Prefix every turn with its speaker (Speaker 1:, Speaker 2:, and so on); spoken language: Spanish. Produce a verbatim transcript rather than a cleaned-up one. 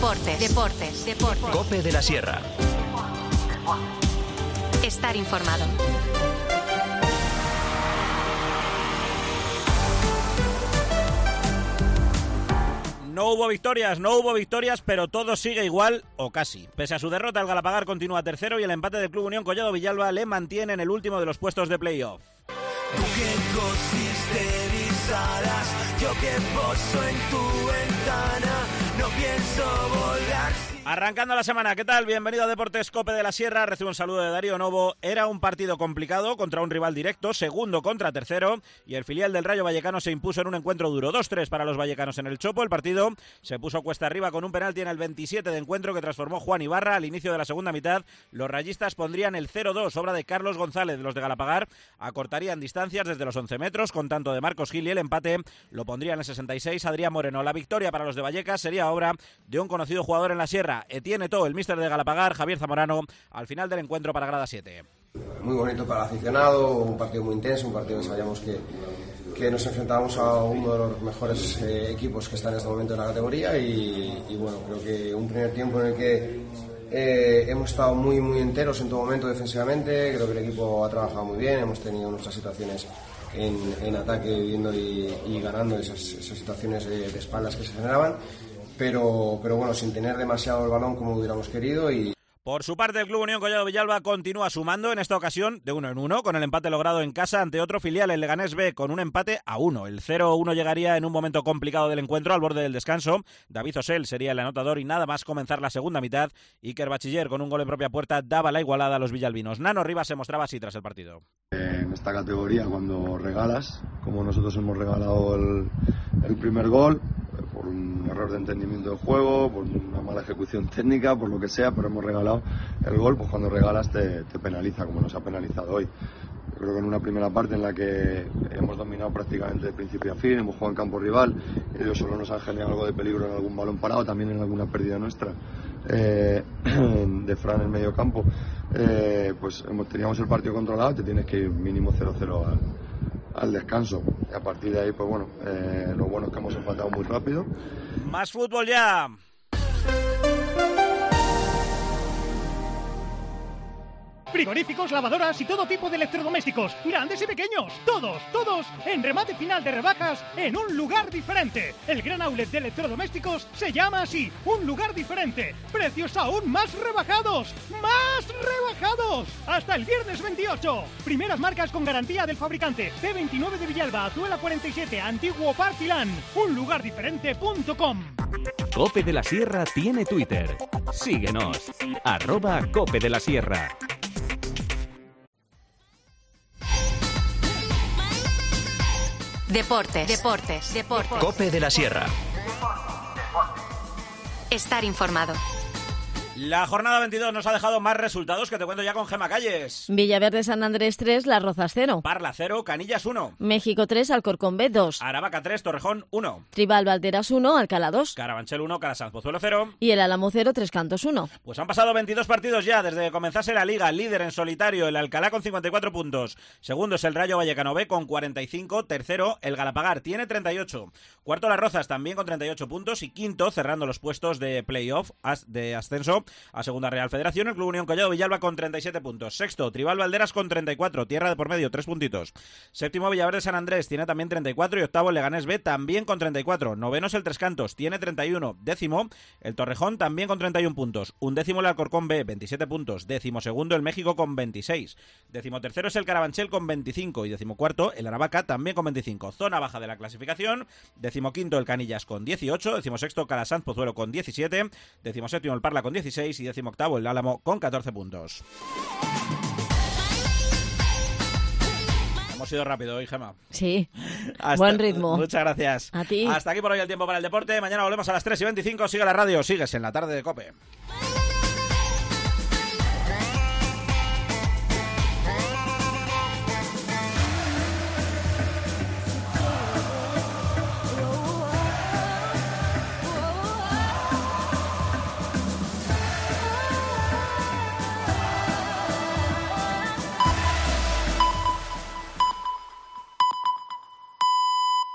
Speaker 1: Deportes, deportes, deportes.
Speaker 2: COPE de la Sierra.
Speaker 1: Estar informado.
Speaker 3: No hubo victorias, no hubo victorias, pero todo sigue igual, o casi. Pese a su derrota, el Galapagar continúa tercero y el empate del Club Unión Collado Villalba le mantiene en el último de los puestos de playoff.
Speaker 4: Tú que cosiste mis alas, yo que poso en tu ventana, no pienso volar.
Speaker 3: Arrancando la semana, ¿qué tal? Bienvenido a Deportes COPE de la Sierra, recibo un saludo de Darío Novo. Era un partido complicado contra un rival directo, segundo contra tercero, y el filial del Rayo Vallecano se impuso en un encuentro duro, dos tres para los vallecanos en el Chopo. El partido se puso cuesta arriba con un penalti en el veintisiete de encuentro que transformó Juan Ibarra. Al inicio de la segunda mitad, los rayistas pondrían el cero dos, obra de Carlos González. Los de Galapagar acortarían distancias desde los once metros con tanto de Marcos Gil, y el empate lo pondría en el sesenta y seis Adrián Moreno. La victoria para los de Vallecas sería obra de un conocido jugador en la Sierra, Etienne Eto'o, el míster de Galapagar, Javier Zamorano, al final del encuentro para Grada siete.
Speaker 5: Muy bonito para el aficionado, un partido muy intenso, un partido que sabíamos que, que nos enfrentábamos a uno de los mejores eh, equipos que está en este momento en la categoría y, y bueno, creo que un primer tiempo en el que eh, hemos estado muy muy enteros en todo momento defensivamente. Creo que el equipo ha trabajado muy bien, hemos tenido nuestras situaciones en, en ataque viendo y, y ganando esas, esas situaciones de, de espaldas que se generaban. Pero, pero bueno, sin tener demasiado el balón como hubiéramos querido. Y
Speaker 3: por su parte, el Club Unión Collado Villalba continúa sumando, en esta ocasión de uno en uno, con el empate logrado en casa ante otro filial, el Leganés B, con un empate a uno. El cero uno llegaría en un momento complicado del encuentro, al borde del descanso. David Osel sería el anotador y nada más comenzar la segunda mitad, Iker Bachiller, con un gol en propia puerta, daba la igualada a los villalbinos. Nano Rivas se mostraba así tras el partido.
Speaker 6: En esta categoría, cuando regalas, como nosotros hemos regalado el, el primer gol, por un error de entendimiento del juego, por una mala ejecución técnica, por lo que sea, pero hemos regalado el gol, pues cuando regalas te, te penaliza, como nos ha penalizado hoy. Yo creo que en una primera parte en la que hemos dominado prácticamente de principio a fin, hemos jugado en campo rival, ellos solo nos han generado algo de peligro en algún balón parado, también en alguna pérdida nuestra, eh, de Fran en el medio campo. Eh, pues hemos, teníamos el partido controlado y te tienes que ir mínimo cero cero al al descanso, y a partir de ahí pues bueno, eh, lo bueno es que hemos empatado muy rápido.
Speaker 3: Más fútbol ya.
Speaker 7: Frigoríficos, lavadoras y todo tipo de electrodomésticos, grandes y pequeños, todos, todos, en remate final de rebajas en un lugar diferente. El gran outlet de electrodomésticos se llama así, un lugar diferente. Precios aún más rebajados, más rebajados, hasta el viernes veintiocho. Primeras marcas con garantía del fabricante. P veintinueve de Villalba, Azuela cuarenta y siete, Antiguo Partilán, un lugar diferente punto com.
Speaker 2: COPE de la Sierra tiene Twitter. Síguenos, arroba COPE de la Sierra.
Speaker 1: Deportes, deportes, deportes.
Speaker 2: COPE de la Sierra.
Speaker 1: Estar informado.
Speaker 3: La jornada veintidós nos ha dejado más resultados que te cuento ya con Gema Calles.
Speaker 8: Villaverde San Andrés tres, Las Rozas cero.
Speaker 3: Parla cero, Canillas uno.
Speaker 8: México tres, Alcorcón B dos.
Speaker 3: Aravaca tres, Torrejón uno.
Speaker 8: Tribal Valderas uno, Alcalá dos.
Speaker 3: Carabanchel uno, Calasanz Pozuelo cero.
Speaker 8: Y el Álamo cero, Tres Cantos uno.
Speaker 3: Pues han pasado veintidós partidos ya desde que comenzase la Liga. Líder en solitario el Alcalá con cincuenta y cuatro puntos. Segundo es el Rayo Vallecano B con cuarenta y cinco. Tercero el Galapagar, tiene treinta y ocho. Cuarto Las Rozas también con treinta y ocho puntos. Y quinto, cerrando los puestos de playoff de ascenso a Segunda Real Federación, el Club Unión Collado Villalba con treinta y siete puntos. Sexto, Tribal Valderas con treinta y cuatro. Tierra de por medio, tres puntitos. Séptimo, Villaverde San Andrés, tiene también treinta y cuatro. Y octavo, el Leganés B, también con treinta y cuatro. Noveno es el Tres Cantos, tiene treinta y uno. Décimo, el Torrejón, también con treinta y uno puntos. Undécimo, el Alcorcón B, veintisiete puntos. Décimo segundo, el México con veintiséis. Décimo tercero es el Carabanchel con veinticinco. Y décimo cuarto, el Aravaca, también con veinticinco. Zona baja de la clasificación. Décimo quinto, el Canillas con dieciocho. Décimo sexto, Calasanz Pozuelo con diecisiete. Décimo séptimo, el Parla con dieciséis. Y décimo octavo, el Álamo con catorce puntos. Hemos ido rápido hoy, Gema.
Speaker 8: Sí,
Speaker 3: Hasta,
Speaker 8: buen ritmo.
Speaker 3: Muchas gracias.
Speaker 8: A ti.
Speaker 3: Hasta aquí por hoy el tiempo para el deporte. Mañana volvemos a las tres y veinticinco. Sigue la radio, sigues en la tarde de COPE.